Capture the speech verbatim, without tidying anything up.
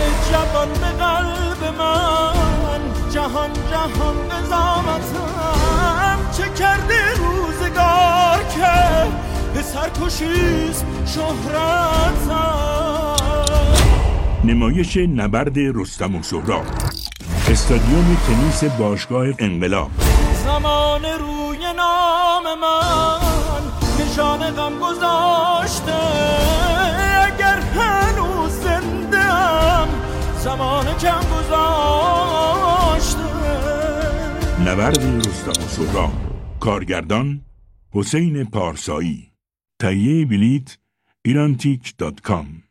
جوان به قلب من، جهان جهان قضاوتم. چه کرده روزگار که پسر کشیست شهرتم. نمایش نبرد رستم و سهراب، استادیوم تنیس باشگاه انقلاب. زمان روی نام من نشان غم گذاشته، اگر هنوز زنده‌ام زمان کم گذاشته. نبرد رستم و سهراب، کارگردان حسین پارسایی، تهیه بلیط ایرانتیک دات کام.